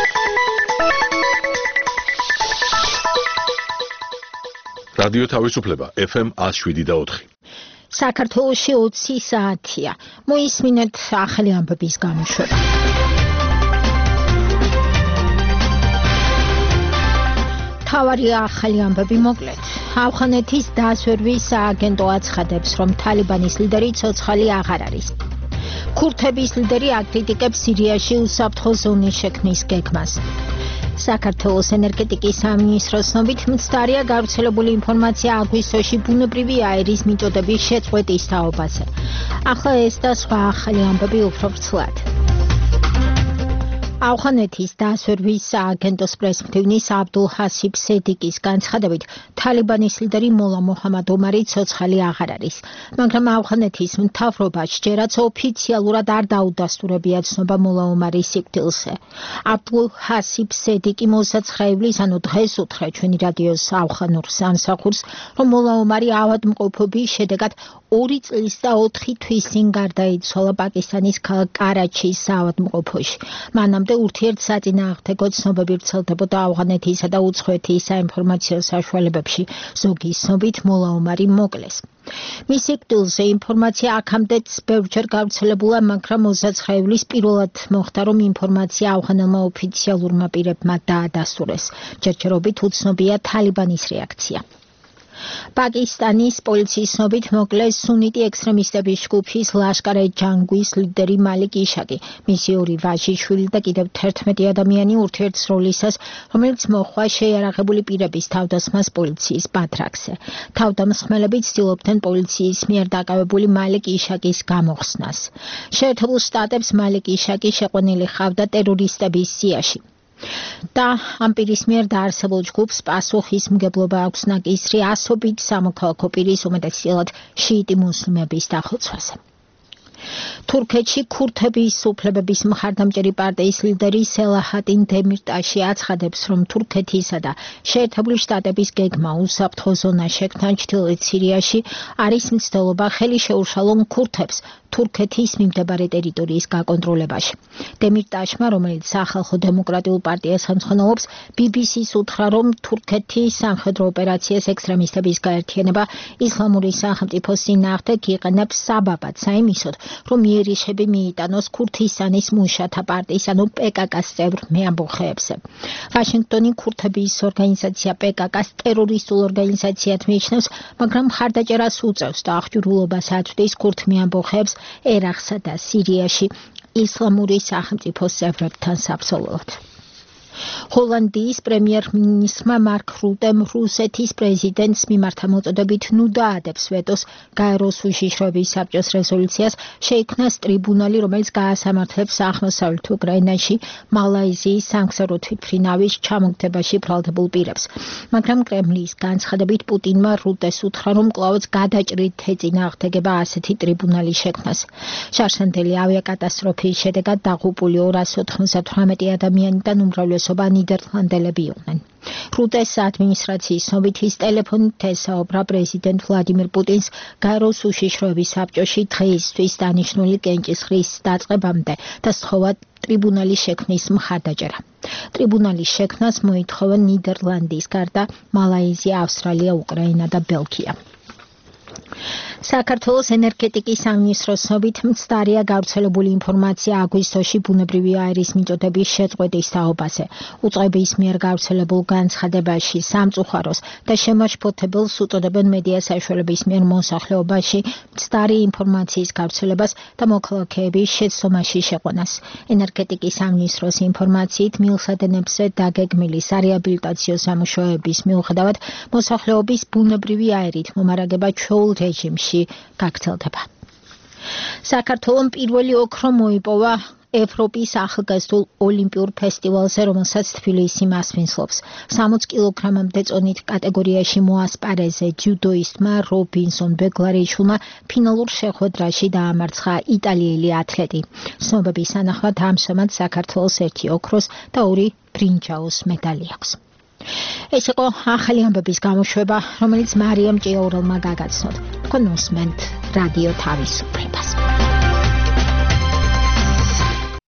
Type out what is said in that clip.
რადიო თავისუფლება FM 107.4. საქართველოში 20 საათია. მოისმინეთ ახალი ამბების გამოშვება. თავარი ახალი ამბები მოკლედ. ავღანეთის დასვერვის სააგენტო აცხადებს, რომ თალიბანის ლიდერი ცოცხალი აღარ არის. ქურთების ლიდერი აკრიტიკებს სირიაში უსაფრთხო ზონის შექმნის გეგმას. საქართველოს ენერგეტიკის სამინისტროს ცნობით მცდარია გავრცელებული ინფორმაცია აგვისტოში ბუნებრივი აირის მიწოდების შეწყვეტის თაობაზე. ახლა ეს და სხვა ახალი ამბები უფრო ვრცლად. ავღანეთის დასვერვის სააგენტოს პრესმდივნის აბდულ ჰასიბ სედიკის განცხადებით, თალიბანის ლიდერი მოლა მოჰამად ომარი ცოცხალი აღარ არის, მაგრამ ავღანეთის მთავრობა ჯერაც ოფიციალურად არ დაუდასტურებია ცნობა მოლა ომარის სიკვდილზე. აბდულ ჰასიბ სედიკი 29 ივლისს, ანუ დღეს უთხრა ჩვენი რადიოს ავღანურ სამსახურს, რომ მოლა ომარი ავადმყოფობის შედეგად 2 წლის და 4 თვის წინ გარდაიცვალა პაკისტანის ქალაქ კარაჩის საავადმყოფოში. მანამდე ურთიერთსაწინააღმდეგო ცნობები ვრცელდებოდა ავღანეთისა და უცხოეთის საინფორმაციო საშუალებებში. ზოგის ცნობით მოლა ომარი მოკლეს. მის სიკვდილზე ინფორმაცია აქამდეც ბევრჯერ გავრცელებულა, მაგრამ 29 ივლისს პირველად მოხდა, რომ ინფორმაცია ავღანელმა ოფიციალურმა პირებმა დაადასტურეს. ჯერჯერობით უცნობია თალიბანის რეაქცია. პაკისტანის პოლიციის ცნობით მოკლეს სუნიტი ექსტრემისტების ჯგუფის ლაშკარ-ე-ჯანგვის ლიდერი მალიკ იშაკი, მისი 2 ვაჟიშვილი და კიდევ 11 ადამიანი ურთიერთსროლისას, რომელიც მოჰყვა შეიარაღებული პირების თავდასხმას პოლიციის ბათრაკზე. თავდამსხმელები ცდილობდნენ პოლიციის მიერ დაკავებული მალიკ იშაკის გამოხსნას. შეერთებულ შტატებს მალიკ იშაკი შეყვანილი ჰყავდა ტერორისტების სიაში. და ამ პირის მიერ დაარსებულ ჯგუფს პასუხისმგებლობა აქვს ნაკისრი ასობით სამოქალაქო პირის უმეტესწილად შიიტი მუსლიმების დახოცვაზე. თურქეთში ქურთების უფლებების მხარდამჭერი პარტიის ლიდერი სელაჰატინ დემირტაში აცხადებს, რომ თურქეთისა და შეერთებული შტატების გეგმა უსაფრთხო ზონა შექმნა ჩრდილოეთ სირიაში არის მცდელობა ხელი შეუშალონ ქურთებს თურქეთის მიმდებარე ტერიტორიის გაკონტროლებაში. დემირტაშმა, რომელიც სახალხო დემოკრატიულ პარტიას ხელმძღვანელობს, BBC-ს უთხრა, რომ თურქეთის სამხედრო ოპერაციას ექსტრემისტების გაერთიანება ისლამური სახელმწიფოს წინააღმდეგ იყენებს საბაბად საიმისოდ, რომ იერიშები მიიტანოს ქურთისტანის მუშათა პარტიის, ანუ PKK-ს წევრ მეამბოხეებზე. ვაშინგტონი ქურთების ორგანიზაცია PKK-ს ტერორისტულ ორგანიზაციად მიიჩნევს, მაგრამ მხარდაჭერას უწევს და აღჭურვილობას აწვდის ქურთ მეამბოხეებს ერაყსა და სირიაში ისლამური სახელმწიფოს წევრებთან საბრძოლოდ. ჰოლანდიის პრემიერ-მინისტრმა მარკ რუტემ რუსეთის პრეზიდენტს მიმართა მოწოდებით ნუ დაადებს ვეტოს გაეროს უშიშროების საბჭოს რეზოლუციას, შეიქმნას ტრიბუნალი, რომელიც გაასამართლებს აღმოსავლეთ უკრაინაში მალაიზიის სამგზავრო თვითმფრინავის ჩამოგდებაში ბრალდებულ პირებს. მაგრამ კრემლის განცხადებით პუტინმა რუტეს უთხრა, რომ კვლავაც გადაჭრით ეწინააღმდეგება ასეთი ტრიბუნალის შექმნას. შარშანდელი ავიაკატასტროფის შედეგად დაღუპული 298 ადამიანიდან უმრავლესობა ნიდერლანდელები იყვნენ. რუტეს ადმინისტრაციის ცნობით ის ტელეფონით ესაუბრა პრეზიდენტ ვლადიმირ პუტინს გაეროს უშიშროების საბჭოში დღეისთვის დანიშნული კენჭისყრის დაწყებამდე და სთხოვა ტრიბუნალის შექმნის მხარდაჭერა. ტრიბუნალის შექმნას მოითხოვენ ნიდერლანდის გარდა მალაიზია, ავსტრალია, უკრაინა და ბელგია. საქართველოს ენერგეტიკის სამინისტროს ცნობით მცდარია გავრცელებული ინფორმაცია აგვისტოში ბუნებრივი აირის მიწოდების შეწყვეტის თაობაზე. უწყების მიერ გავრცელებულ განცხადებაში სამწუხაროს და შემაშფოთებელს უწოდებენ მედია საშუალების მიერ მოსახლეობაში მცდარი ინფორმაციის გავრცელებას და მოქალაქეების შეცდომაში შეყვანას. ენერგეტიკის სამინისტროს ინფორმაციით მილსადენებზე დაგეგმილი სარეაბილიტაციო სამუშაოების მიუხედავად მოსახლეობის ბუნებრივი აირით მომარაგება ჩვეულ რეჟიმში გაგრძელდება. საქართველოს პირველი ოქრო მოიპოვა ევროპის ახალგაზრდულ ოლიმპიურ ფესტივალზე, რომელსაც თბილისი მასპინძლობს. 60 კილოგრამამდე წონით კატეგორიაში მოასპარეზე ჯუდოისტმა რობინსონ ბეგლარიშვილმა ფინალურ შეხვედრაში დაამარცხა იტალიელი ათლეტი. ცნობების თანახმად ამჟამად საქართველოს 1 ოქროს და 2 ბრინჯაოს მედალი აქვს. ეს იყო ახალი ამბების გამოშვება, რომელიც მარიამ ჭიაურელმა გაგაცნოთ. თქვენ უსმენთ რადიო თავისუფლებას.